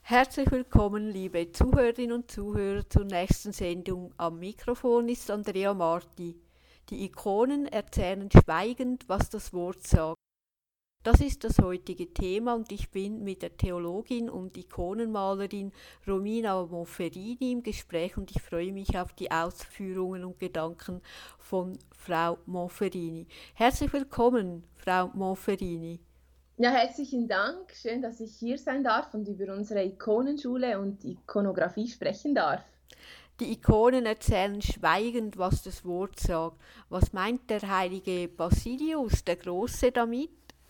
Herzlich willkommen, liebe Zuhörerinnen und Zuhörer, zur nächsten Sendung. Am Mikrofon ist Andrea Marti. Die Ikonen erzählen schweigend, was das Wort sagt. Das ist das heutige Thema und ich bin mit der Theologin und Ikonenmalerin Romina Monferini im Gespräch und ich freue mich auf die Ausführungen und Gedanken von Frau Monferini. Herzlich willkommen, Frau Monferini. Ja, herzlichen Dank. Schön, dass ich hier sein darf und über unsere Ikonenschule und Ikonographie sprechen darf. Die Ikonen erzählen schweigend, was das Wort sagt. Was meint der heilige Basilius, der Große, damit?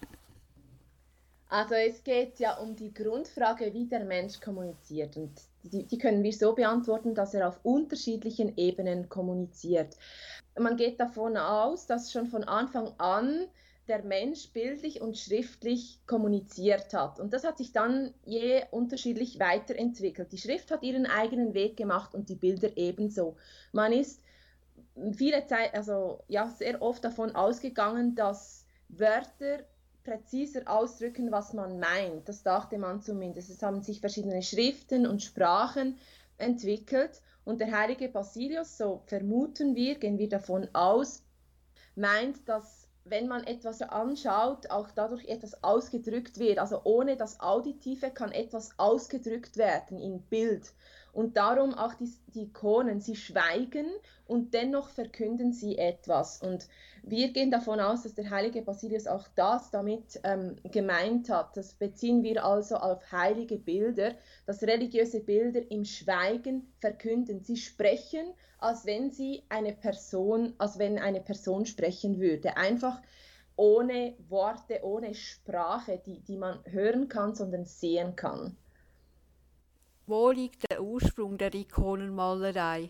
Also es geht ja um die Grundfrage, wie der Mensch kommuniziert. Und die können wir so beantworten, dass er auf unterschiedlichen Ebenen kommuniziert. Man geht davon aus, dass schon von Anfang an der Mensch bildlich und schriftlich kommuniziert hat. Und das hat sich dann je unterschiedlich weiterentwickelt. Die Schrift hat ihren eigenen Weg gemacht und die Bilder ebenso. Man ist viele Zeit, also ja, sehr oft davon ausgegangen, dass Wörter präziser ausdrücken, was man meint. Das dachte man zumindest. Es haben sich verschiedene Schriften und Sprachen entwickelt und der heilige Basilius, so vermuten wir, gehen wir davon aus, meint, dass wenn man etwas anschaut, auch dadurch etwas ausgedrückt wird. Also ohne das Auditive kann etwas ausgedrückt werden in Bild. Und darum auch die Ikonen, sie schweigen und dennoch verkünden sie etwas. Und wir gehen davon aus, dass der heilige Basilius auch das damit gemeint hat. Das beziehen wir also auf heilige Bilder, dass religiöse Bilder im Schweigen verkünden. Sie sprechen, als wenn eine Person sprechen würde. Einfach ohne Worte, ohne Sprache, die man hören kann, sondern sehen kann. Wo liegt der Ursprung der Ikonenmalerei?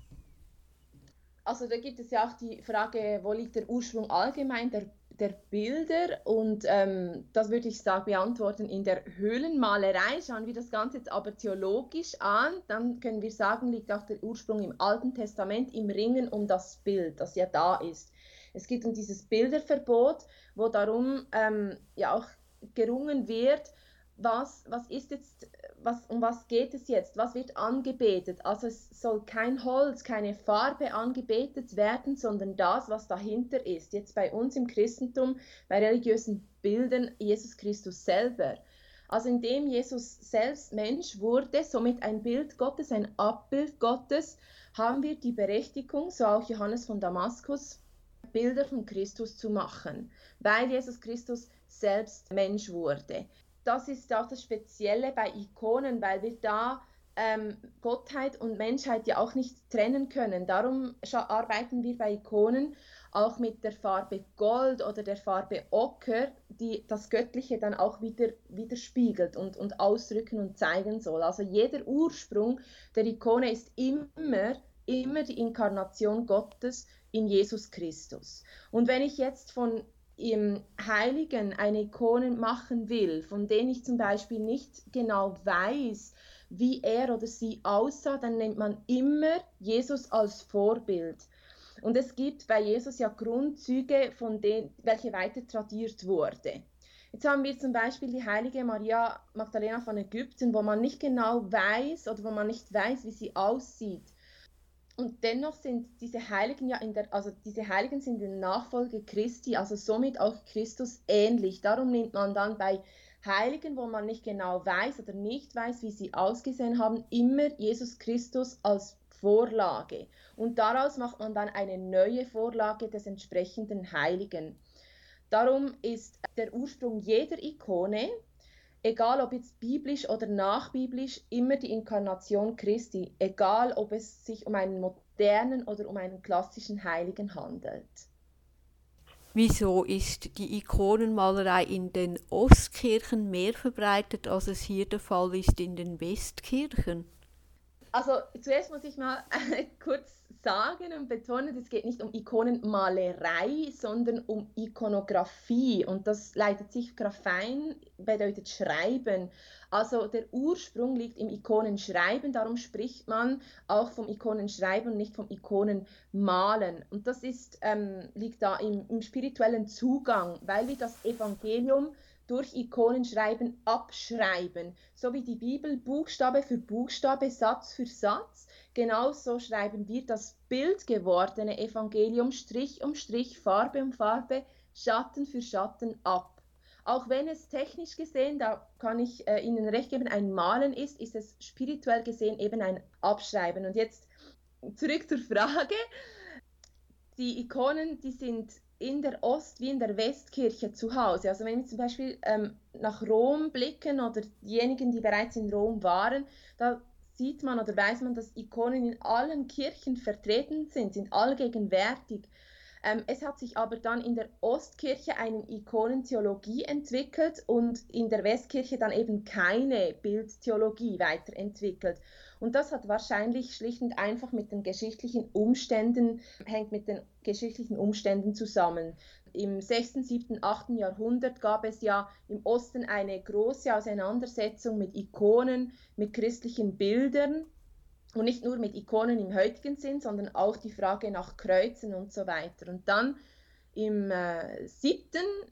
Also da gibt es ja auch die Frage, wo liegt der Ursprung allgemein der Bilder? Und das würde ich sagen, beantworten in der Höhlenmalerei. Schauen wir das Ganze jetzt aber theologisch an, dann können wir sagen, liegt auch der Ursprung im Alten Testament, im Ringen um das Bild, das ja da ist. Es geht um dieses Bilderverbot, wo darum ja auch gerungen wird, was ist jetzt, um was geht es jetzt? Was wird angebetet? Also es soll kein Holz, keine Farbe angebetet werden, sondern das, was dahinter ist. Jetzt bei uns im Christentum, bei religiösen Bildern, Jesus Christus selber. Also indem Jesus selbst Mensch wurde, somit ein Bild Gottes, ein Abbild Gottes, haben wir die Berechtigung, so auch Johannes von Damaskus, Bilder von Christus zu machen, weil Jesus Christus selbst Mensch wurde. Das ist auch das Spezielle bei Ikonen, weil wir da Gottheit und Menschheit ja auch nicht trennen können. Darum arbeiten wir bei Ikonen auch mit der Farbe Gold oder der Farbe Ocker, die das Göttliche dann auch widerspiegelt und ausdrücken und zeigen soll. Also jeder Ursprung der Ikone ist immer die Inkarnation Gottes in Jesus Christus. Und wenn ich jetzt von im Heiligen eine Ikone machen will, von denen ich zum Beispiel nicht genau weiß, wie er oder sie aussah, dann nimmt man immer Jesus als Vorbild. Und es gibt bei Jesus ja Grundzüge, von denen, welche weiter tradiert wurde. Jetzt haben wir zum Beispiel die heilige Maria Magdalena von Ägypten, wo man nicht genau weiß oder wo man nicht weiß, wie sie aussieht. Und dennoch sind diese Heiligen ja also diese Heiligen sind in Nachfolge Christi, also somit auch Christus ähnlich. Darum nimmt man dann bei Heiligen, wo man nicht genau weiß oder nicht weiß, wie sie ausgesehen haben, immer Jesus Christus als Vorlage. Und daraus macht man dann eine neue Vorlage des entsprechenden Heiligen. Darum ist der Ursprung jeder Ikone, egal ob jetzt biblisch oder nachbiblisch, immer die Inkarnation Christi, egal ob es sich um einen modernen oder um einen klassischen Heiligen handelt. Wieso ist die Ikonenmalerei in den Ostkirchen mehr verbreitet, als es hier der Fall ist in den Westkirchen? Also zuerst muss ich mal kurz sagen und betonen, es geht nicht um Ikonenmalerei, sondern um Ikonographie. Und das leitet sich Graphein, bedeutet Schreiben. Also der Ursprung liegt im Ikonenschreiben, darum spricht man auch vom Ikonenschreiben und nicht vom Ikonenmalen. Und das liegt da im spirituellen Zugang, weil wir das Evangelium durch Ikonenschreiben abschreiben. So wie die Bibel Buchstabe für Buchstabe, Satz für Satz, genauso schreiben wir das bildgewordene Evangelium Strich um Strich, Farbe um Farbe, Schatten für Schatten ab. Auch wenn es technisch gesehen, da kann ich Ihnen recht geben, ein Malen ist, ist es spirituell gesehen eben ein Abschreiben. Und jetzt zurück zur Frage. Die Ikonen, die sind in der Ost- wie in der Westkirche zu Hause. Also wenn wir zum Beispiel nach Rom blicken oder diejenigen, die bereits in Rom waren, da sieht man oder weiß man, dass Ikonen in allen Kirchen vertreten sind allgegenwärtig. Es hat sich aber dann in der Ostkirche eine Ikonentheologie entwickelt und in der Westkirche dann eben keine Bildtheologie weiterentwickelt. Und das hat wahrscheinlich schlicht und einfach mit den geschichtlichen Umständen, hängt mit den geschichtlichen Umständen zusammen. Im 6., 7., 8. Jahrhundert gab es ja im Osten eine große Auseinandersetzung mit Ikonen, mit christlichen Bildern. Und nicht nur mit Ikonen im heutigen Sinn, sondern auch die Frage nach Kreuzen und so weiter. Und dann im 7.,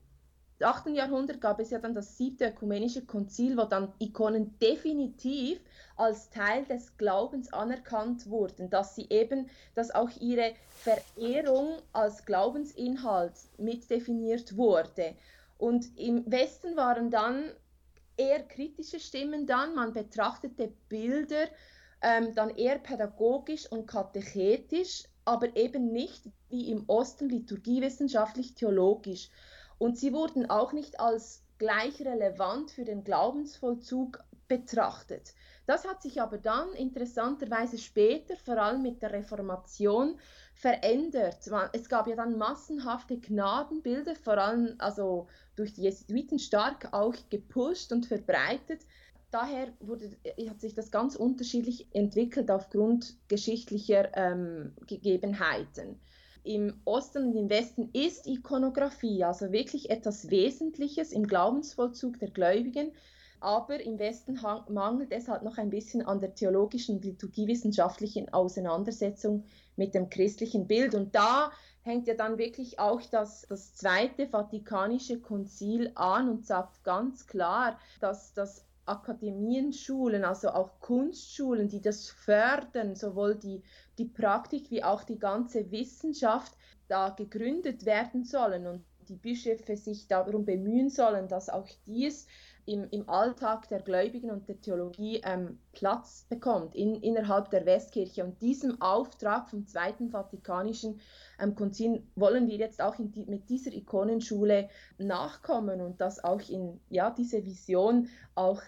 8. Jahrhundert gab es ja dann das 7. Ökumenische Konzil, wo dann Ikonen definitiv als Teil des Glaubens anerkannt wurden, dass auch ihre Verehrung als Glaubensinhalt mitdefiniert wurde. Und im Westen waren dann eher kritische Stimmen dann, man betrachtete Bilder dann eher pädagogisch und katechetisch, aber eben nicht wie im Osten liturgiewissenschaftlich-theologisch. Und sie wurden auch nicht als gleich relevant für den Glaubensvollzug betrachtet. Das hat sich aber dann interessanterweise später, vor allem mit der Reformation, verändert. Es gab ja dann massenhafte Gnadenbilder, vor allem also durch die Jesuiten stark auch gepusht und verbreitet. Daher hat sich das ganz unterschiedlich entwickelt aufgrund geschichtlicher Gegebenheiten. Im Osten und im Westen ist Ikonografie also wirklich etwas Wesentliches im Glaubensvollzug der Gläubigen, aber im Westen mangelt es halt noch ein bisschen an der theologischen und liturgiewissenschaftlichen Auseinandersetzung mit dem christlichen Bild. Und da hängt ja dann wirklich auch das Zweite Vatikanische Konzil an und sagt ganz klar, dass das Akademien, Schulen, also auch Kunstschulen, die das fördern, sowohl die Praktik wie auch die ganze Wissenschaft, da gegründet werden sollen und die Bischöfe sich darum bemühen sollen, dass auch dies im Alltag der Gläubigen und der Theologie Platz bekommt innerhalb der Westkirche. Und diesem Auftrag vom Zweiten Vatikanischen Konzil wollen wir jetzt auch mit dieser Ikonenschule nachkommen und das auch diese Vision auch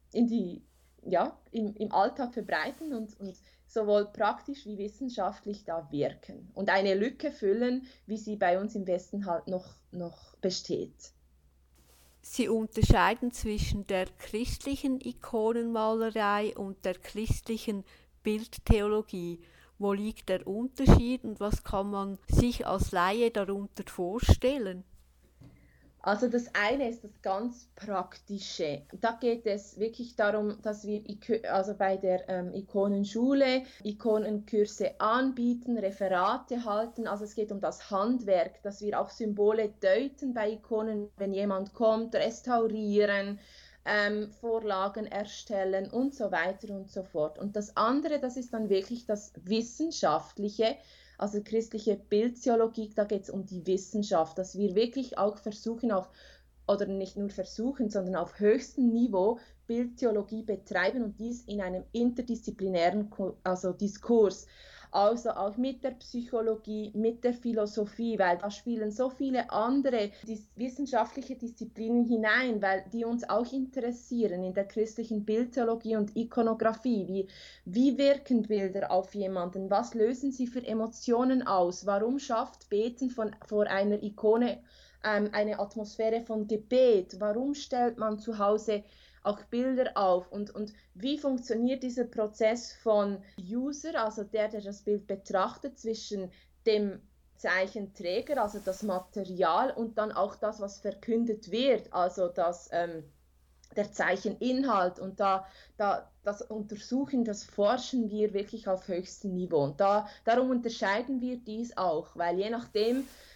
im Alltag verbreiten und sowohl praktisch wie wissenschaftlich da wirken und eine Lücke füllen, wie sie bei uns im Westen halt noch besteht. Sie unterscheiden zwischen der christlichen Ikonenmalerei und der christlichen Bildtheologie. Wo liegt der Unterschied und was kann man sich als Laie darunter vorstellen? Also das eine ist das ganz Praktische. Da geht es wirklich darum, dass wir bei der Ikonenschule Ikonenkurse anbieten, Referate halten. Also es geht um das Handwerk, dass wir auch Symbole deuten bei Ikonen, wenn jemand kommt, restaurieren, Vorlagen erstellen und so weiter und so fort. Und das andere, das ist dann wirklich das Wissenschaftliche, also christliche Bildtheologie, da geht es um die Wissenschaft, dass wir wirklich auch versuchen, oder nicht nur versuchen, sondern auf höchstem Niveau Bildtheologie betreiben und dies in einem interdisziplinären Diskurs. Also auch mit der Psychologie, mit der Philosophie, weil da spielen so viele andere wissenschaftliche Disziplinen hinein, weil die uns auch interessieren in der christlichen Bildtheologie und Ikonografie. Wie wirken Bilder auf jemanden? Was lösen sie für Emotionen aus? Warum schafft Beten vor einer Ikone eine Atmosphäre von Gebet? Warum stellt man zu Hause auch Bilder auf und wie funktioniert dieser Prozess von User, also der das Bild betrachtet, zwischen dem Zeichenträger, also das Material und dann auch das, was verkündet wird, also der Zeicheninhalt und das Untersuchen, das forschen wir wirklich auf höchstem Niveau und darum unterscheiden wir dies auch, weil je nachdem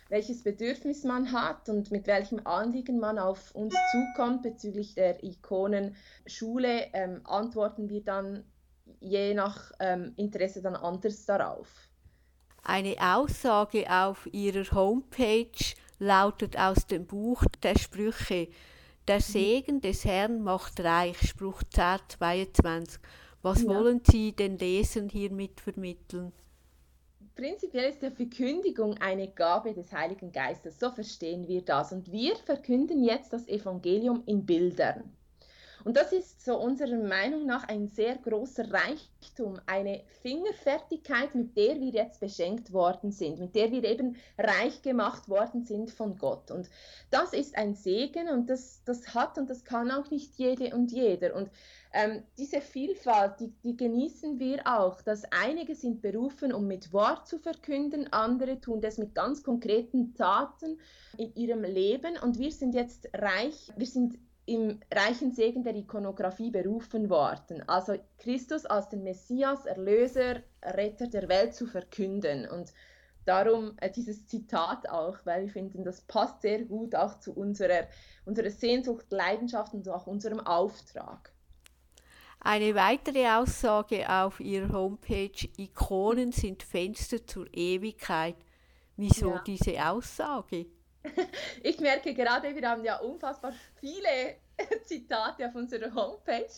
welches Bedürfnis man hat und mit welchem Anliegen man auf uns zukommt bezüglich der Ikonenschule, antworten wir dann je nach Interesse dann anders darauf. Eine Aussage auf ihrer Homepage lautet aus dem Buch der Sprüche: Der Segen des Herrn macht reich, Spruch 10,22. Was wollen Sie den Lesern hiermit vermitteln? Prinzipiell ist die Verkündigung eine Gabe des Heiligen Geistes, so verstehen wir das. Und wir verkünden jetzt das Evangelium in Bildern. Und das ist so unserer Meinung nach ein sehr großer Reichtum, eine Fingerfertigkeit, mit der wir jetzt beschenkt worden sind, mit der wir eben reich gemacht worden sind von Gott. Und das ist ein Segen und das hat und das kann auch nicht jede und jeder. Und diese Vielfalt, die genießen wir auch, dass einige sind berufen, um mit Wort zu verkünden, andere tun das mit ganz konkreten Taten in ihrem Leben und wir sind jetzt reich, wir sind im reichen Segen der Ikonografie berufen worden, also Christus als den Messias, Erlöser, Retter der Welt zu verkünden. Und darum dieses Zitat auch, weil wir finden, das passt sehr gut auch zu unserer Sehnsucht, Leidenschaft und auch unserem Auftrag. Eine weitere Aussage auf ihrer Homepage: Ikonen sind Fenster zur Ewigkeit. Wieso diese Aussage? Ich merke gerade, wir haben ja unfassbar viele Zitate auf unserer Homepage.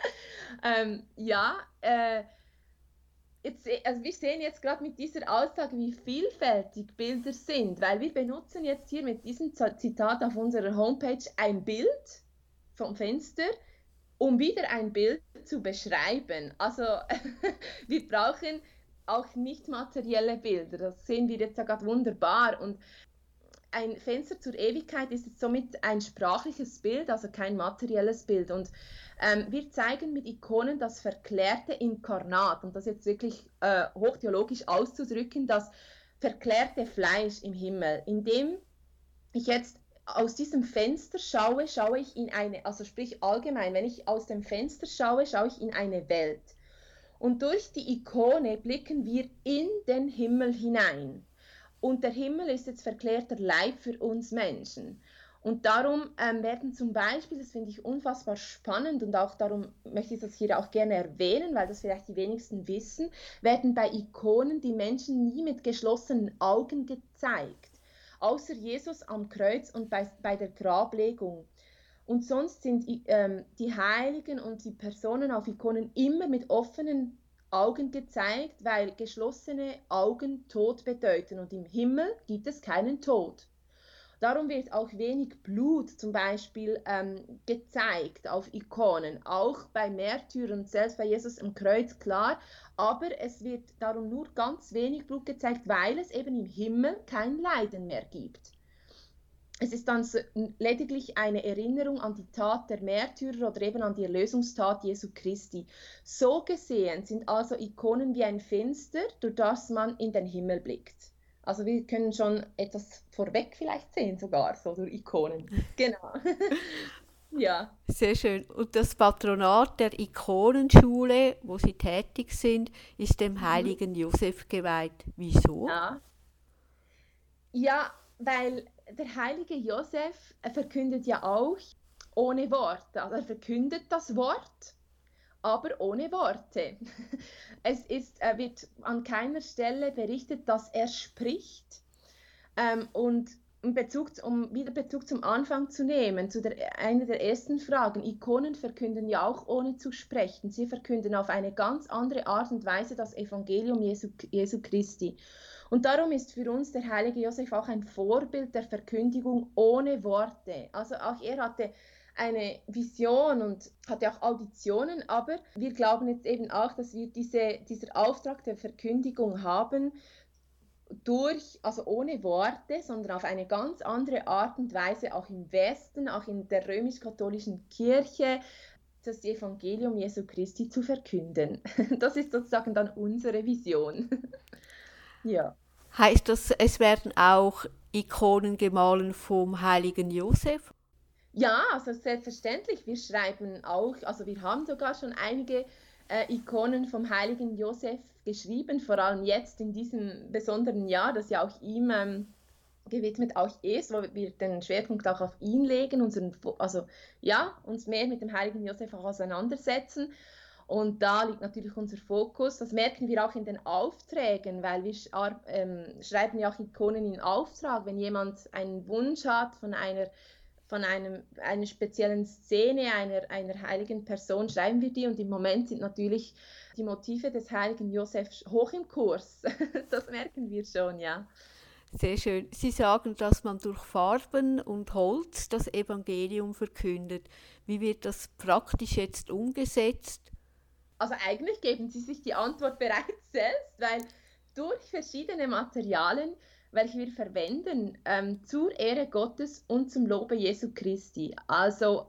Wir sehen jetzt gerade mit dieser Aussage, wie vielfältig Bilder sind, weil wir benutzen jetzt hier mit diesem Zitat auf unserer Homepage ein Bild vom Fenster, um wieder ein Bild zu beschreiben. Also wir brauchen auch nicht materielle Bilder, das sehen wir jetzt ja gerade wunderbar. Und ein Fenster zur Ewigkeit ist jetzt somit ein sprachliches Bild, also kein materielles Bild. Und wir zeigen mit Ikonen das verklärte Inkarnat, und das jetzt wirklich hochtheologisch auszudrücken, das verklärte Fleisch im Himmel. Indem ich jetzt aus diesem Fenster schaue, schaue ich in eine, also sprich allgemein, wenn ich aus dem Fenster schaue, schaue ich in eine Welt. Und durch die Ikone blicken wir in den Himmel hinein. Und der Himmel ist jetzt verklärter Leib für uns Menschen. Und darum werden zum Beispiel, das finde ich unfassbar spannend und auch darum möchte ich das hier auch gerne erwähnen, weil das vielleicht die wenigsten wissen, werden bei Ikonen die Menschen nie mit geschlossenen Augen gezeigt, außer Jesus am Kreuz und bei der Grablegung. Und sonst sind die Heiligen und die Personen auf Ikonen immer mit offenen Augen gezeigt, weil geschlossene Augen Tod bedeuten und im Himmel gibt es keinen Tod. Darum wird auch wenig Blut zum Beispiel gezeigt auf Ikonen, auch bei Märtyrern, selbst bei Jesus am Kreuz, klar, aber es wird darum nur ganz wenig Blut gezeigt, weil es eben im Himmel kein Leiden mehr gibt. Es ist dann lediglich eine Erinnerung an die Tat der Märtyrer oder eben an die Erlösungstat Jesu Christi. So gesehen sind also Ikonen wie ein Fenster, durch das man in den Himmel blickt. Also wir können schon etwas vorweg vielleicht sehen, sogar so durch Ikonen. Genau. Ja. Sehr schön. Und das Patronat der Ikonenschule, wo Sie tätig sind, ist dem heiligen Josef geweiht. Wieso? Ja, weil der heilige Josef verkündet ja auch ohne Worte. Also er verkündet das Wort, aber ohne Worte. Wird an keiner Stelle berichtet, dass er spricht. Und um wieder Bezug zum Anfang zu nehmen, zu einer der ersten Fragen: Ikonen verkünden ja auch ohne zu sprechen. Sie verkünden auf eine ganz andere Art und Weise das Evangelium Jesu Christi. Und darum ist für uns der heilige Josef auch ein Vorbild der Verkündigung ohne Worte. Also auch er hatte eine Vision und hatte auch Auditionen, aber wir glauben jetzt eben auch, dass wir dieser Auftrag der Verkündigung haben, also ohne Worte, sondern auf eine ganz andere Art und Weise, auch im Westen, auch in der römisch-katholischen Kirche, das Evangelium Jesu Christi zu verkünden. Das ist sozusagen dann unsere Vision. Ja. Heißt das, es werden auch Ikonen gemahlen vom heiligen Josef? Ja, also selbstverständlich. Wir schreiben auch, also wir haben sogar schon einige Ikonen vom heiligen Josef geschrieben, vor allem jetzt in diesem besonderen Jahr, das ja auch ihm gewidmet auch ist, wo wir den Schwerpunkt auch auf ihn legen, uns mehr mit dem heiligen Josef auch auseinandersetzen. Und da liegt natürlich unser Fokus. Das merken wir auch in den Aufträgen, weil wir schreiben ja auch Ikonen in Auftrag. Wenn jemand einen Wunsch hat von einer speziellen Szene, einer heiligen Person, schreiben wir die. Und im Moment sind natürlich die Motive des heiligen Josef hoch im Kurs. Das merken wir schon, ja. Sehr schön. Sie sagen, dass man durch Farben und Holz das Evangelium verkündet. Wie wird das praktisch jetzt umgesetzt? Also eigentlich geben Sie sich die Antwort bereits selbst, weil durch verschiedene Materialien, welche wir verwenden, zur Ehre Gottes und zum Lobe Jesu Christi. Also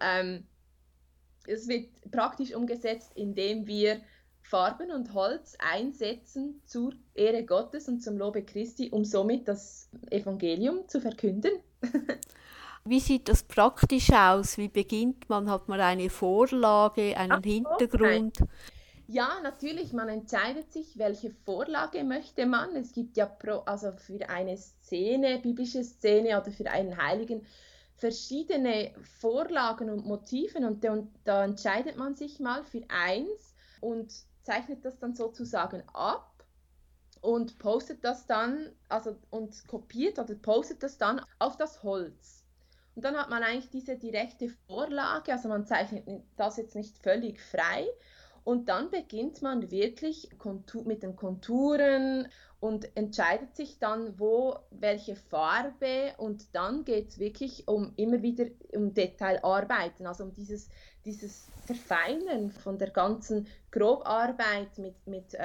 es wird praktisch umgesetzt, indem wir Farben und Holz einsetzen zur Ehre Gottes und zum Lobe Christi, um somit das Evangelium zu verkünden. Wie sieht das praktisch aus? Wie beginnt man? Hat man eine Vorlage, einen Hintergrund? Ja, natürlich, man entscheidet sich, welche Vorlage möchte man. Es gibt ja für eine Szene, biblische Szene oder für einen Heiligen, verschiedene Vorlagen und Motiven und da entscheidet man sich mal für eins und zeichnet das dann sozusagen ab und postet das dann, und kopiert oder postet das dann auf das Holz. Und dann hat man eigentlich diese direkte Vorlage, also man zeichnet das jetzt nicht völlig frei. Und dann beginnt man wirklich mit den Konturen und entscheidet sich dann, welche Farbe. Und dann geht es wirklich immer wieder um Detailarbeiten, also um dieses Verfeinern von der ganzen Grobarbeit mit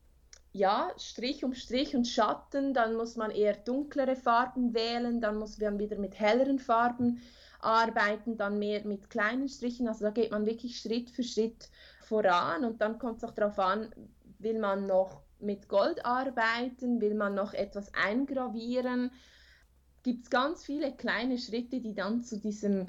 Strich um Strich und Schatten. Dann muss man eher dunklere Farben wählen, dann muss man wieder mit helleren Farben arbeiten, dann mehr mit kleinen Strichen. Also da geht man wirklich Schritt für Schritt voran und dann kommt es auch darauf an, will man noch mit Gold arbeiten, will man noch etwas eingravieren. Gibt es ganz viele kleine Schritte, die dann zu diesem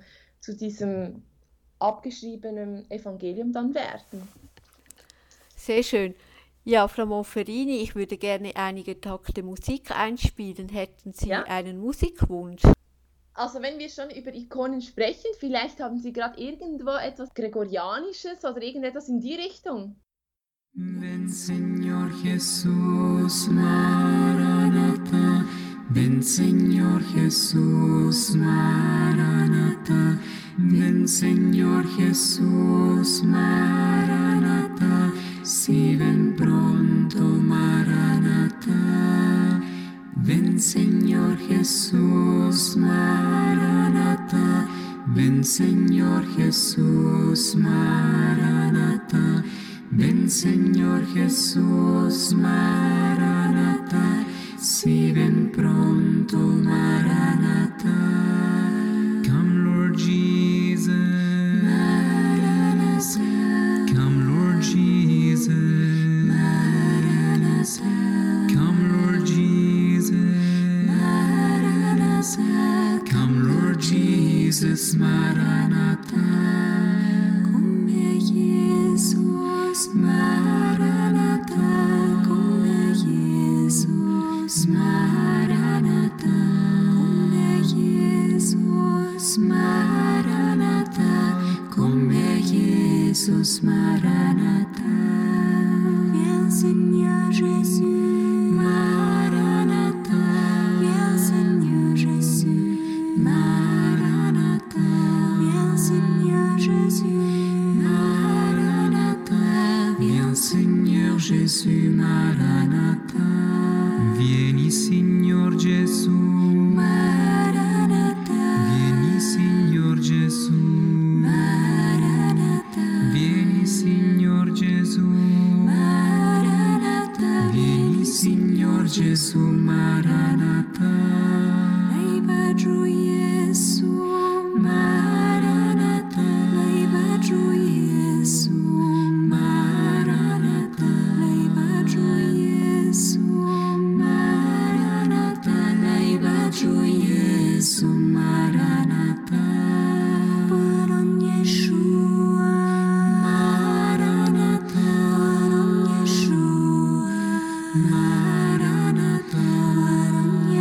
abgeschriebenen Evangelium dann werden. Sehr schön. Ja, Frau Monferini, ich würde gerne einige Takte Musik einspielen. Hätten Sie einen Musikwunsch? Also wenn wir schon über Ikonen sprechen, vielleicht haben Sie gerade irgendwo etwas Gregorianisches oder irgendetwas in die Richtung. Ven Señor Jesús, Maranatha. Ven Señor Jesús, Maranatha. Ven Señor Jesús, Maranatha. Si ven pronto, Maranatha. Ven Señor Jesús, Maranatha. Ven Señor Jesús, Maranatha. Ven Señor Jesús, Maranatha. Si ven pronto, Maranatha. Come Lord Jesus, Maranatha. Come Lord Jesus, Maranatha. Come Lord Jesus, Maranatha. Come Lord Jesus, Maranatha. Come Jesus, Maranatha. Come Jesus, Maranatha. Come Jesus, Maranatha. Come Jesus, Maranatha. Viens Seigneur Jésus, Maranatha. Viens Seigneur Jésus, Maranatha. Viens Seigneur Jésus, Maranatha. Viens Seigneur Jésus, Maranatha. Vieni Signor Gesù, Maranatha. Vieni Signor Gesù, Maranatha. Vieni Signor Gesù, Maranatha. Vieni Signor Gesù, Maranatha. Lejba giù Gesù, Maranatha. Lejba giù Gesù, Maranatha. Lejba giù Gesù, Maranatha. Lejba giù Gesù, Maranatha. Baron Yeshua, Maranatha. Baron Yeshua, Maranatha. Baron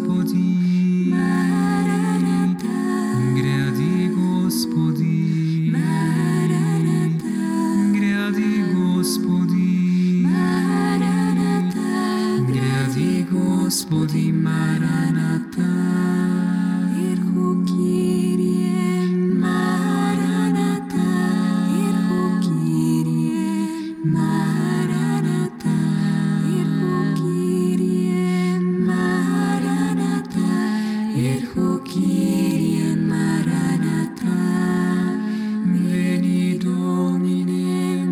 Господи, Мараната, гряди Господи, Мараната, гряди Господи, Мараната, гряди Господи, Мараната, Ирху Кирие, Мараната, Ирху Кирие, Мараната, Ирху Кирие, Мараната, Ирху Кирие, Мараната, Veni Domine,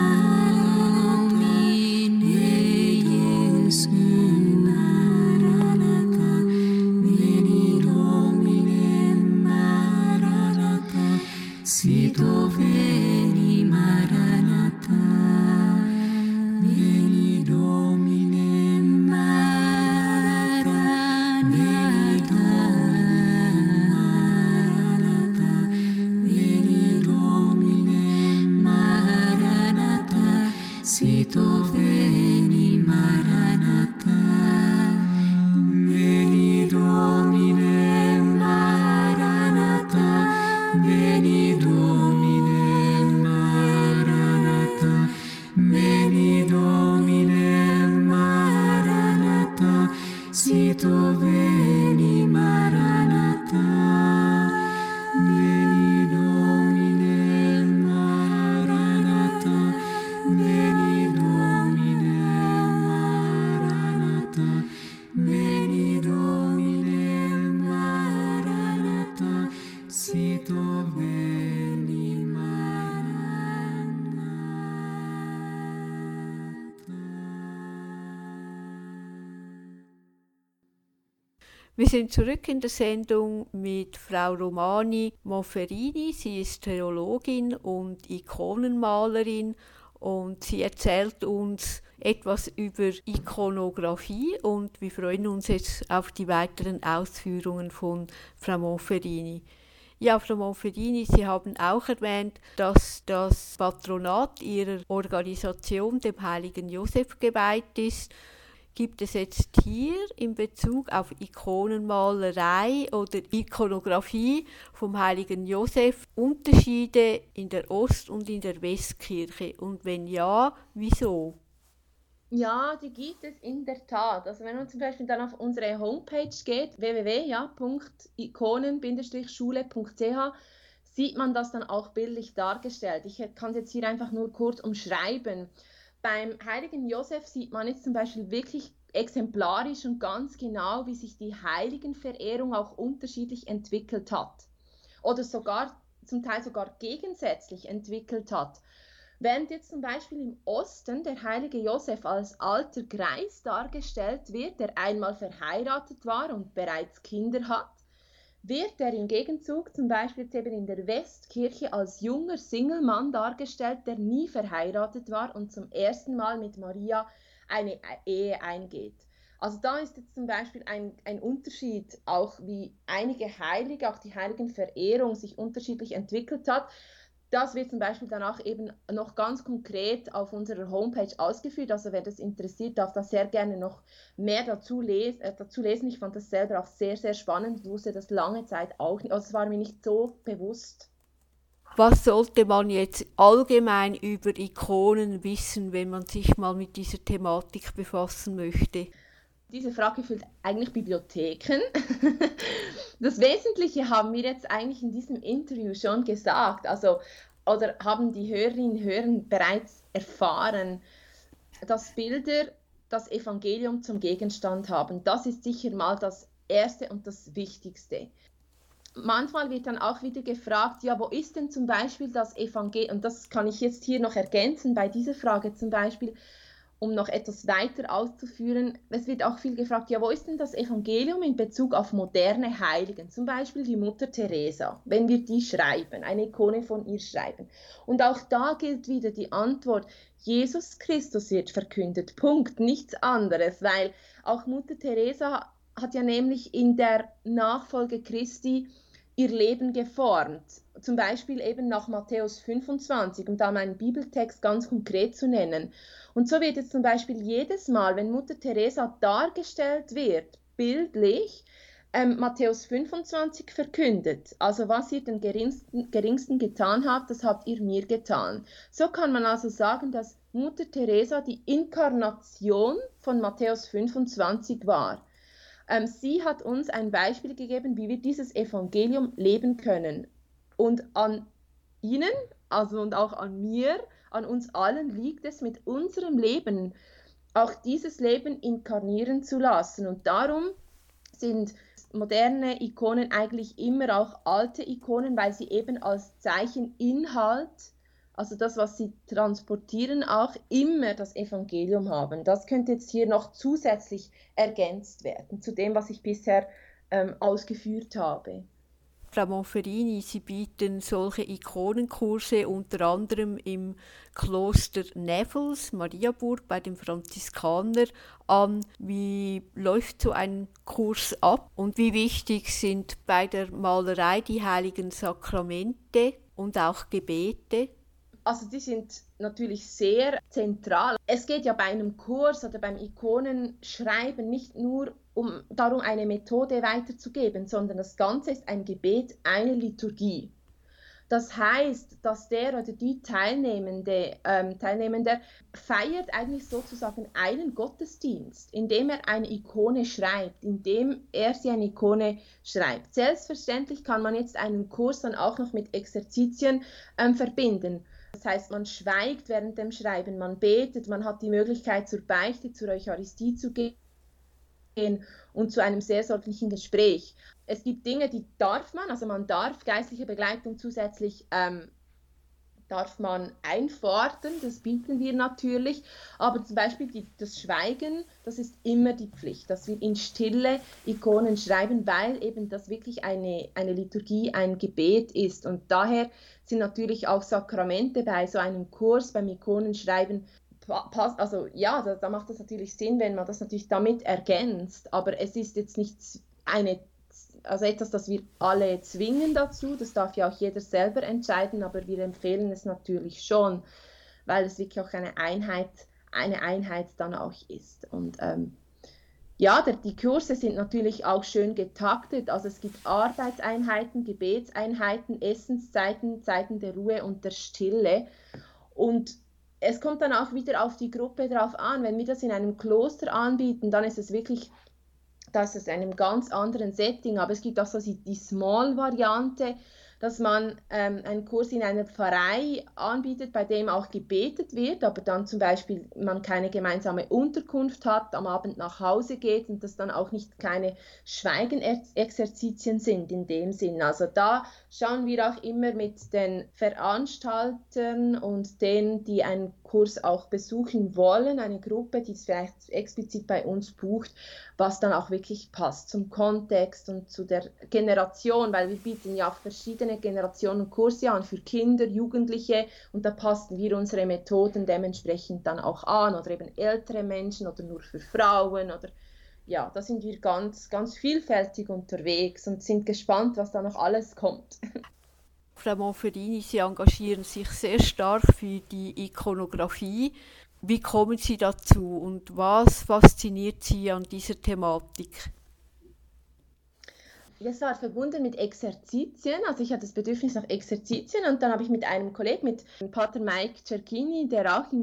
Maranatha, Jesu, Maranatha, Veni Domine, Maranatha, Sito Veni, Maranatha, Veni Domine, Maranatha, Maranatha, Veni Domine, Maranatha, Sito Veni, Maranatha, Veni Domine, Maranatha, Veni Domine, Maranatha, Veni Domine, Maranatha, Sito Veni, Maranatha, Veni Domine, Maranatha, Veni Domine, Maranatha, Veni Domine, Maranatha, Sito Veni, Wir sind zurück in der Sendung mit Frau Romani Monferini. Sie ist Theologin und Ikonenmalerin und sie erzählt uns etwas über Ikonographie und wir freuen uns jetzt auf die weiteren Ausführungen von Frau Monferini. Ja, Frau Monferini, Sie haben auch erwähnt, dass das Patronat Ihrer Organisation dem heiligen Josef geweiht ist. Gibt es jetzt hier in Bezug auf Ikonenmalerei oder Ikonographie vom heiligen Josef Unterschiede in der Ost- und in der Westkirche? Und wenn ja, wieso? Ja, die gibt es in der Tat. Also wenn man zum Beispiel dann auf unsere Homepage geht, www.ikonen-schule.ch, sieht man das dann auch bildlich dargestellt. Ich kann es jetzt hier einfach nur kurz umschreiben. Beim heiligen Josef sieht man jetzt zum Beispiel wirklich exemplarisch und ganz genau, wie sich die Heiligenverehrung auch unterschiedlich entwickelt hat oder sogar zum Teil sogar gegensätzlich entwickelt hat. Während jetzt zum Beispiel im Osten der heilige Josef als alter Greis dargestellt wird, der einmal verheiratet war und bereits Kinder hat, wird er im Gegenzug zum Beispiel jetzt eben in der Westkirche als junger Singelmann dargestellt, der nie verheiratet war und zum ersten Mal mit Maria eine Ehe eingeht. Also da ist jetzt zum Beispiel ein Unterschied, auch wie einige Heilige, auch die Heiligenverehrung sich unterschiedlich entwickelt hat. Das wird zum Beispiel dann auch eben noch ganz konkret auf unserer Homepage ausgeführt. Also wer das interessiert, darf da sehr gerne noch mehr dazu lesen. Ich fand das selber auch sehr, sehr spannend. Ich wusste das lange Zeit auch nicht. Also es war mir nicht so bewusst. Was sollte man jetzt allgemein über Ikonen wissen, wenn man sich mal mit dieser Thematik befassen möchte? Diese Frage füllt eigentlich Bibliotheken. Das Wesentliche haben wir jetzt eigentlich in diesem Interview schon gesagt, oder haben die Hörerinnen und Hörer bereits erfahren, dass Bilder das Evangelium zum Gegenstand haben. Das ist sicher mal das Erste und das Wichtigste. Manchmal wird dann auch wieder gefragt, ja, wo ist denn zum Beispiel das Evangelium? Und das kann ich jetzt hier noch ergänzen bei dieser Frage zum Beispiel, um noch etwas weiter auszuführen. Es wird auch viel gefragt, ja, wo ist denn das Evangelium in Bezug auf moderne Heiligen? Zum Beispiel die Mutter Teresa, wenn wir die schreiben, eine Ikone von ihr schreiben. Und auch da gilt wieder die Antwort, Jesus Christus wird verkündet, Punkt, nichts anderes, weil auch Mutter Teresa hat ja nämlich in der Nachfolge Christi ihr Leben geformt. Zum Beispiel eben nach Matthäus 25, um da meinen Bibeltext ganz konkret zu nennen. Und so wird jetzt zum Beispiel jedes Mal, wenn Mutter Teresa dargestellt wird, bildlich Matthäus 25 verkündet. Also was ihr den geringsten getan habt, das habt ihr mir getan. So kann man also sagen, dass Mutter Teresa die Inkarnation von Matthäus 25 war. Sie hat uns ein Beispiel gegeben, wie wir dieses Evangelium leben können. Und an Ihnen, also und auch an mir, an uns allen liegt es, mit unserem Leben auch dieses Leben inkarnieren zu lassen. Und darum sind moderne Ikonen eigentlich immer auch alte Ikonen, weil sie eben als Zeicheninhalt, also das, was sie transportieren, auch immer das Evangelium haben. Das könnte jetzt hier noch zusätzlich ergänzt werden zu dem, was ich bisher ausgeführt habe. Frau Monferini, Sie bieten solche Ikonenkurse unter anderem im Kloster Nevels, Mariaburg, bei den Franziskanern an. Wie läuft so ein Kurs ab und wie wichtig sind bei der Malerei die heiligen Sakramente und auch Gebete? Also die sind natürlich sehr zentral. Es geht ja bei einem Kurs oder beim Ikonenschreiben nicht nur darum, eine Methode weiterzugeben, sondern das Ganze ist ein Gebet, eine Liturgie. Das heißt, dass der oder die Teilnehmende feiert eigentlich sozusagen einen Gottesdienst, indem er eine Ikone schreibt, indem er sie eine Ikone schreibt. Selbstverständlich kann man jetzt einen Kurs dann auch noch mit Exerzitien verbinden. Das heißt, man schweigt während dem Schreiben, man betet, man hat die Möglichkeit zur Beichte, zur Eucharistie zu gehen und zu einem seelsorglichen Gespräch. Es gibt Dinge, die darf man, also man darf geistliche Begleitung zusätzlich darf man einfordern, das bieten wir natürlich, aber zum Beispiel das Schweigen, das ist immer die Pflicht, dass wir in Stille Ikonen schreiben, weil eben das wirklich eine Liturgie, ein Gebet ist und daher sind natürlich auch Sakramente bei so einem Kurs, beim Ikonenschreiben, also ja, da macht das natürlich Sinn, wenn man das natürlich damit ergänzt, aber es ist jetzt nicht etwas, das wir alle zwingen dazu, das darf ja auch jeder selber entscheiden, aber wir empfehlen es natürlich schon, weil es wirklich auch eine Einheit dann auch ist. Und die Kurse sind natürlich auch schön getaktet, also es gibt Arbeitseinheiten, Gebetseinheiten, Essenszeiten, Zeiten der Ruhe und der Stille und es kommt dann auch wieder auf die Gruppe drauf an, wenn wir das in einem Kloster anbieten, dann ist es wirklich, das ist in einem ganz anderen Setting, aber es gibt auch so die Small-Variante, dass man einen Kurs in einer Pfarrei anbietet, bei dem auch gebetet wird, aber dann zum Beispiel man keine gemeinsame Unterkunft hat, am Abend nach Hause geht und das dann auch nicht keine Schweigenexerzitien sind in dem Sinn. Also da schauen wir auch immer mit den Veranstaltern und denen, die einen Kurs auch besuchen wollen, eine Gruppe, die es vielleicht explizit bei uns bucht, was dann auch wirklich passt zum Kontext und zu der Generation, weil wir bieten ja verschiedene Generationen Kurse an für Kinder, Jugendliche und da passen wir unsere Methoden dementsprechend dann auch an oder eben ältere Menschen oder nur für Frauen oder ja, da sind wir ganz, ganz vielfältig unterwegs und sind gespannt, was da noch alles kommt. Frau Monferini, Sie engagieren sich sehr stark für die Ikonografie. Wie kommen Sie dazu und was fasziniert Sie an dieser Thematik? Das war verbunden mit Exerzitien, also ich hatte das Bedürfnis nach Exerzitien und dann habe ich mit einem Kollegen, mit Pater Mike Cerchini, der auch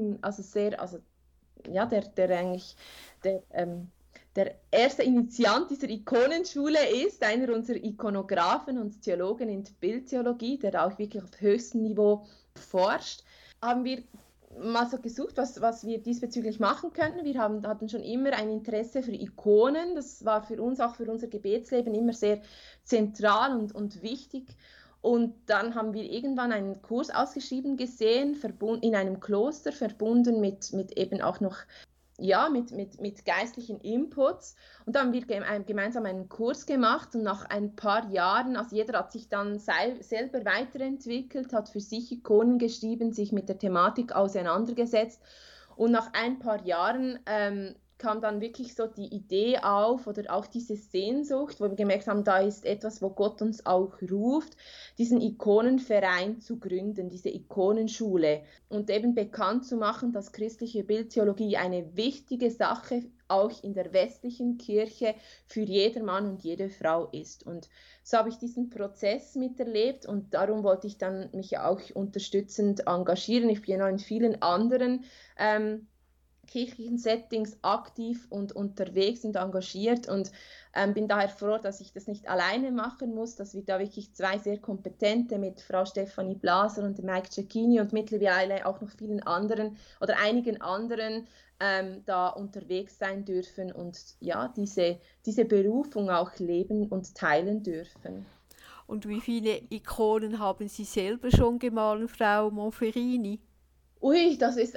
der erste Initiant dieser Ikonenschule ist, einer unserer Ikonografen und Theologen in der Bildtheologie, der auch wirklich auf höchstem Niveau forscht, haben wir mal so gesucht, was wir diesbezüglich machen können. Wir hatten schon immer ein Interesse für Ikonen. Das war für uns, auch für unser Gebetsleben, immer sehr zentral und wichtig. Und dann haben wir irgendwann einen Kurs ausgeschrieben gesehen, in einem Kloster, verbunden mit eben auch noch mit geistlichen Inputs. Und dann haben wir gemeinsam einen Kurs gemacht und nach ein paar Jahren, also jeder hat sich dann selber weiterentwickelt, hat für sich Ikonen geschrieben, sich mit der Thematik auseinandergesetzt und nach ein paar Jahren kam dann wirklich so die Idee auf oder auch diese Sehnsucht, wo wir gemerkt haben, da ist etwas, wo Gott uns auch ruft, diesen Ikonenverein zu gründen, diese Ikonenschule und eben bekannt zu machen, dass christliche Bildtheologie eine wichtige Sache auch in der westlichen Kirche für jeder Mann und jede Frau ist. Und so habe ich diesen Prozess miterlebt und darum wollte ich dann mich auch unterstützend engagieren. Ich bin ja noch in vielen anderen kirchlichen Settings aktiv und unterwegs und engagiert und bin daher froh, dass ich das nicht alleine machen muss, dass wir da wirklich zwei sehr kompetente mit Frau Stefanie Blaser und Mike Cecchini und mittlerweile auch noch vielen anderen oder einigen anderen da unterwegs sein dürfen und ja, diese Berufung auch leben und teilen dürfen. Und wie viele Ikonen haben Sie selber schon gemahlen, Frau Monferini? Ui, das ist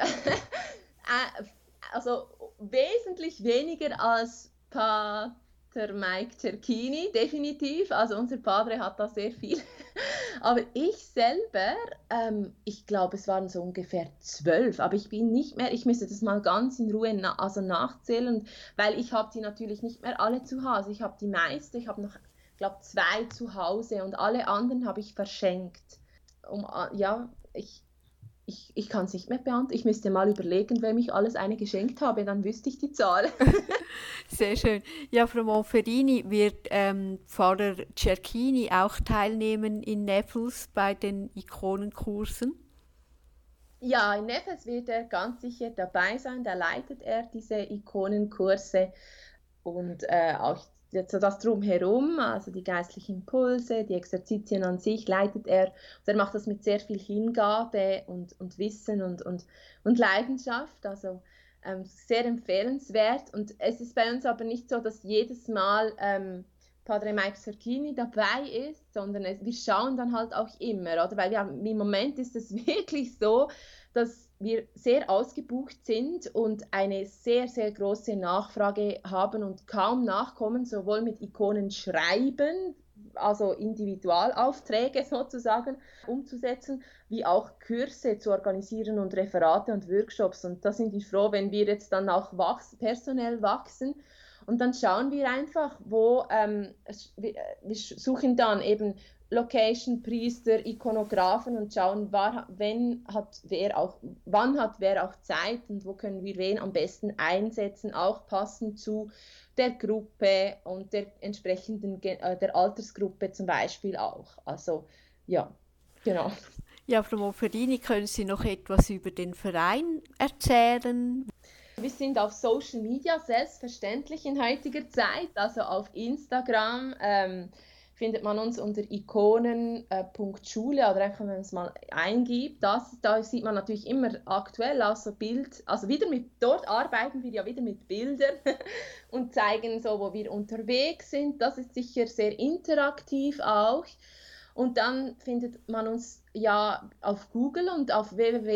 also wesentlich weniger als Pater Mike Cerchini, definitiv. Also unser Padre hat da sehr viel. Aber ich selber, ich glaube, es waren so ungefähr 12, aber ich bin nicht mehr, ich müsste das mal ganz in Ruhe nachzählen, weil ich habe die natürlich nicht mehr alle zu Hause. Ich habe die meisten, ich habe noch, ich glaube, 2 zu Hause und alle anderen habe ich verschenkt. Ja, ich kann es nicht mehr beantworten. Ich müsste mal überlegen, wem ich alles eine geschenkt habe, dann wüsste ich die Zahl. Sehr schön. Ja, Frau Monferini, wird Pfarrer Cerchini auch teilnehmen in Neffels bei den Ikonenkursen? Ja, in Neffels wird er ganz sicher dabei sein. Da leitet er diese Ikonenkurse und auch das Drumherum, also die geistlichen Impulse, die Exerzitien an sich, leitet er. Und er macht das mit sehr viel Hingabe und Wissen und Leidenschaft. Also sehr empfehlenswert. Und es ist bei uns aber nicht so, dass jedes Mal Padre Mike Cerchini dabei ist, sondern wir schauen dann halt auch immer, oder? Weil im Moment ist es wirklich so, dass wir sehr ausgebucht sind und eine sehr, sehr große Nachfrage haben und kaum nachkommen, sowohl mit Ikonen schreiben, also Individualaufträge sozusagen umzusetzen, wie auch Kurse zu organisieren und Referate und Workshops. Und da sind wir froh, wenn wir jetzt dann auch personell wachsen. Und dann schauen wir einfach, wir suchen dann eben Location, Priester, Ikonografen und schauen, wann hat wer auch Zeit und wo können wir wen am besten einsetzen, auch passend zu der Gruppe und der entsprechenden der Altersgruppe zum Beispiel auch. Also ja, genau. Ja, Frau Monferini, können Sie noch etwas über den Verein erzählen? Wir sind auf Social Media selbstverständlich in heutiger Zeit, also auf Instagram findet man uns unter ikonen.schule oder einfach, wenn man es mal eingibt. Da sieht man natürlich immer aktuell aus, dort arbeiten wir ja wieder mit Bildern und zeigen so, wo wir unterwegs sind. Das ist sicher sehr interaktiv auch. Und dann findet man uns ja auf Google und auf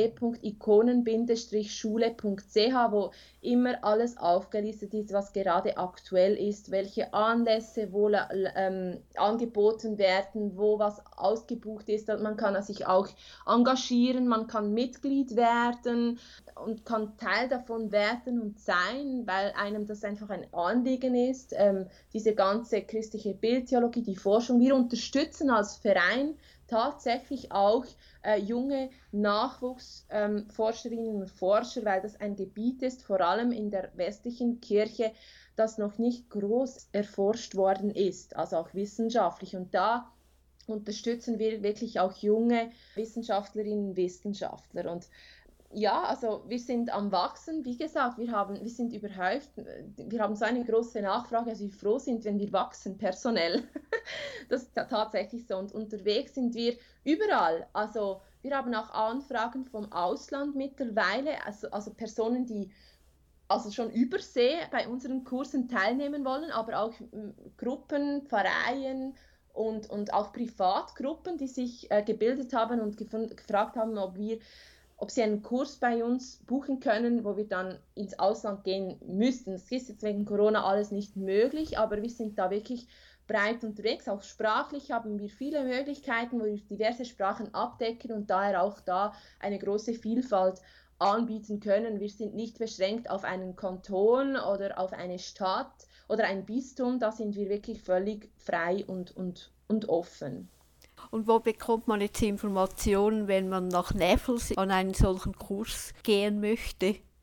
www.ikonen-schule.ch, wo immer alles aufgelistet ist, was gerade aktuell ist, welche Anlässe wo angeboten werden, wo was ausgebucht ist. Man kann sich auch engagieren, man kann Mitglied werden und kann Teil davon werden und sein, weil einem das einfach ein Anliegen ist, diese ganze christliche Bildtheologie, die Forschung. Wir unterstützen als Verein tatsächlich auch junge Nachwuchsforscherinnen und Forscher, weil das ein Gebiet ist, vor allem in der westlichen Kirche, das noch nicht groß erforscht worden ist, also auch wissenschaftlich. Und da unterstützen wir wirklich auch junge Wissenschaftlerinnen und Wissenschaftler. Und ja, also wir sind am Wachsen. Wie gesagt, wir sind überhäuft. Wir haben so eine große Nachfrage, dass wir froh sind, wenn wir wachsen, personell. Das ist tatsächlich so. Und unterwegs sind wir überall. Also wir haben auch Anfragen vom Ausland mittlerweile, also Personen, die also schon übersee bei unseren Kursen teilnehmen wollen, aber auch Gruppen, Pfarreien und auch Privatgruppen, die sich gebildet haben und gefragt haben, ob sie einen Kurs bei uns buchen können, wo wir dann ins Ausland gehen müssten. Das ist jetzt wegen Corona alles nicht möglich, aber wir sind da wirklich breit unterwegs. Auch sprachlich haben wir viele Möglichkeiten, wo wir diverse Sprachen abdecken und daher auch da eine große Vielfalt anbieten können. Wir sind nicht beschränkt auf einen Kanton oder auf eine Stadt oder ein Bistum. Da sind wir wirklich völlig frei und offen. Und wo bekommt man jetzt Informationen, wenn man nach Neffels an einen solchen Kurs gehen möchte?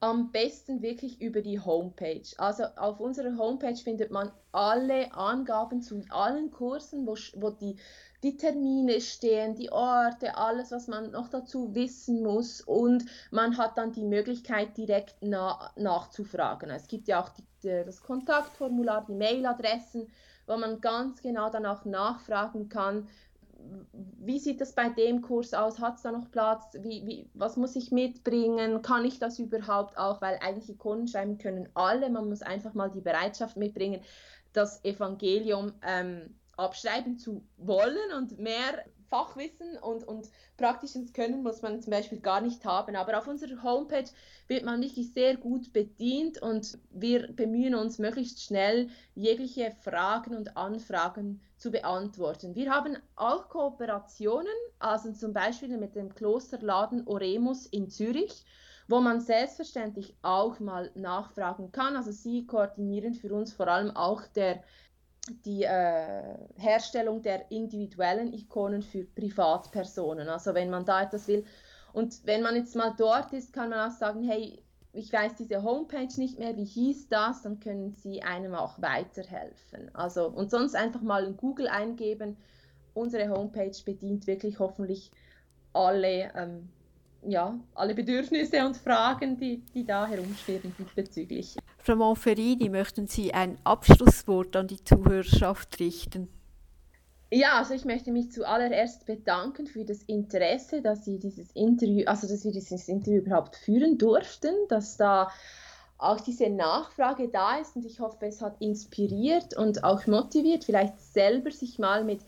am besten wirklich über die Homepage. Also auf unserer Homepage findet man alle Angaben zu allen Kursen, wo die Termine stehen, die Orte, alles, was man noch dazu wissen muss. Und man hat dann die Möglichkeit, direkt nachzufragen. Es gibt ja auch das Kontaktformular, die Mailadressen, wo man ganz genau danach nachfragen kann, wie sieht das bei dem Kurs aus? Hat es da noch Platz? Was muss ich mitbringen? Kann ich das überhaupt auch? Weil eigentlich Ikonen schreiben können alle. Man muss einfach mal die Bereitschaft mitbringen, das Evangelium abschreiben zu wollen, und mehr Fachwissen und praktisches Können muss man zum Beispiel gar nicht haben. Aber auf unserer Homepage wird man wirklich sehr gut bedient, und wir bemühen uns, möglichst schnell jegliche Fragen und Anfragen zu beantworten. Wir haben auch Kooperationen, also zum Beispiel mit dem Klosterladen Oremus in Zürich, wo man selbstverständlich auch mal nachfragen kann. Also sie koordinieren für uns vor allem auch die Herstellung der individuellen Ikonen für Privatpersonen. Also wenn man da etwas will. Und wenn man jetzt mal dort ist, kann man auch sagen, hey, ich weiß diese Homepage nicht mehr, wie hieß das? Dann können sie einem auch weiterhelfen. Also, und sonst einfach mal in Google eingeben. Unsere Homepage bedient wirklich hoffentlich alle Bedürfnisse und Fragen, die da herumschwirren diesbezüglich. Frau Monferini, möchten Sie ein Abschlusswort an die Zuhörerschaft richten? Ja, also ich möchte mich zuallererst bedanken für das Interesse, dass wir dieses Interview überhaupt führen durften, dass da auch diese Nachfrage da ist, und ich hoffe, es hat inspiriert und auch motiviert, vielleicht selber sich mal mit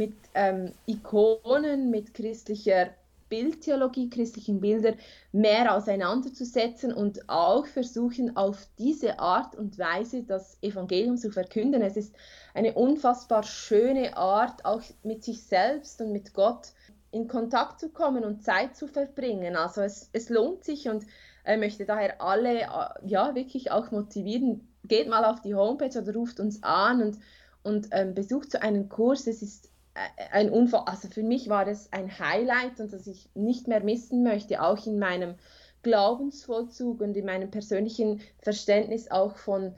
Ikonen, mit christlicher Bildtheologie, christlichen Bildern mehr auseinanderzusetzen und auch versuchen, auf diese Art und Weise das Evangelium zu verkünden. Es ist eine unfassbar schöne Art, auch mit sich selbst und mit Gott in Kontakt zu kommen und Zeit zu verbringen. Also es lohnt sich, und möchte daher alle wirklich auch motivieren, geht mal auf die Homepage oder ruft uns an und besucht so einen Kurs. Es ist ein Unfall, also für mich war das ein Highlight, und das ich nicht mehr missen möchte, auch in meinem Glaubensvollzug und in meinem persönlichen Verständnis auch von,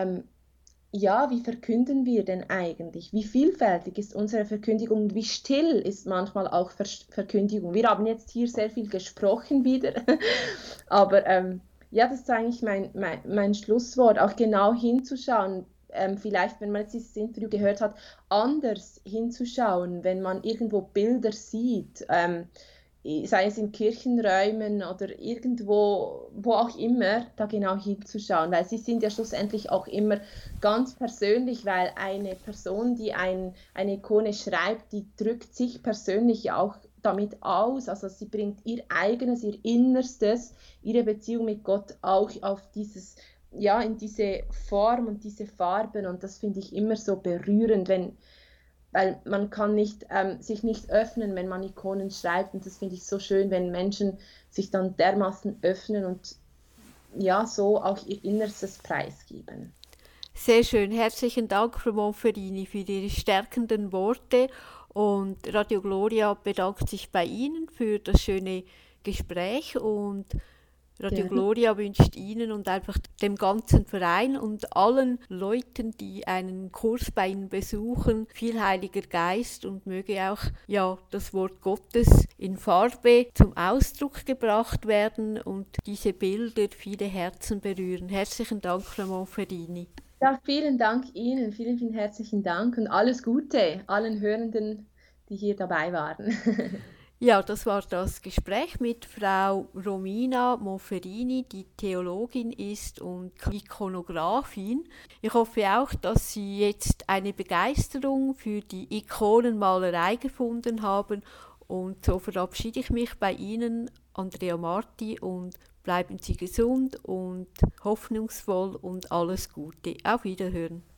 wie verkünden wir denn eigentlich? Wie vielfältig ist unsere Verkündigung und wie still ist manchmal auch Verkündigung? Wir haben jetzt hier sehr viel gesprochen wieder, aber das ist eigentlich mein Schlusswort, auch genau hinzuschauen, vielleicht, wenn man jetzt dieses Interview gehört hat, anders hinzuschauen, wenn man irgendwo Bilder sieht, sei es in Kirchenräumen oder irgendwo, wo auch immer, da genau hinzuschauen, weil sie sind ja schlussendlich auch immer ganz persönlich, weil eine Person, die eine Ikone schreibt, die drückt sich persönlich auch damit aus, also sie bringt ihr eigenes, ihr Innerstes, ihre Beziehung mit Gott auch auf in diese Form und diese Farben, und das finde ich immer so berührend, weil man kann sich nicht öffnen, wenn man Ikonen schreibt, und das finde ich so schön, wenn Menschen sich dann dermaßen öffnen und so auch ihr Innerstes preisgeben. Sehr schön, herzlichen Dank, Frau Monferini, für Ihre stärkenden Worte, und Radio Gloria bedankt sich bei Ihnen für das schöne Gespräch, und Radio Gloria wünscht Ihnen und einfach dem ganzen Verein und allen Leuten, die einen Kurs bei Ihnen besuchen, viel Heiliger Geist, und möge auch das Wort Gottes in Farbe zum Ausdruck gebracht werden und diese Bilder viele Herzen berühren. Herzlichen Dank, Frau Monferini. Ja, vielen Dank Ihnen, vielen, vielen herzlichen Dank und alles Gute allen Hörenden, die hier dabei waren. Ja, das war das Gespräch mit Frau Romina Monferini, die Theologin ist und Ikonografin. Ich hoffe auch, dass Sie jetzt eine Begeisterung für die Ikonenmalerei gefunden haben, und so verabschiede ich mich bei Ihnen, Andrea Marti, und bleiben Sie gesund und hoffnungsvoll und alles Gute. Auf Wiederhören.